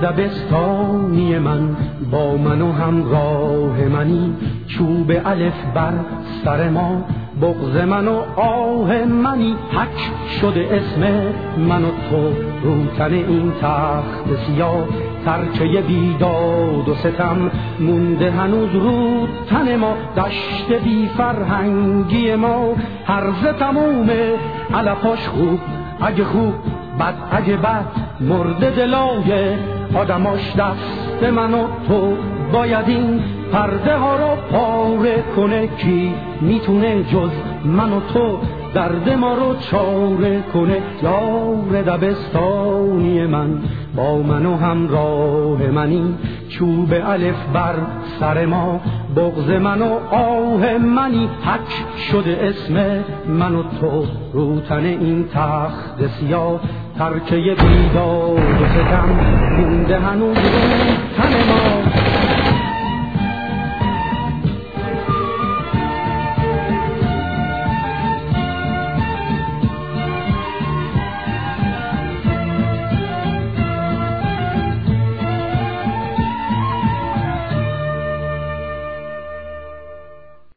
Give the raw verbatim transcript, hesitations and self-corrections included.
دبستانی من، با من و همراه منی. چوب الف بر سر ما، بغض من و آه منی. حک شده اسم من و تو رو تن این تخت سیاه. ترکه بیداد و ستم مونده هنوز رو تن ما. دشت بی فرهنگی ما هرزه تمومه، علفاش خوب اگه خوب، بد اگه بد، مرده دلای آدماش. دست من و تو باید این پرده ها رو پاره کنه. کی میتونه جز من و تو درد ما رو چاره کنه؟ یار دبستانی من، با من و همراه منی. چوب الف بر سر ما، بغض من و آه منی. حک شده اسم من و تو رو تن این تخت سیاه. ترکه بیداد و ستم مونده هنوز رو تن ما.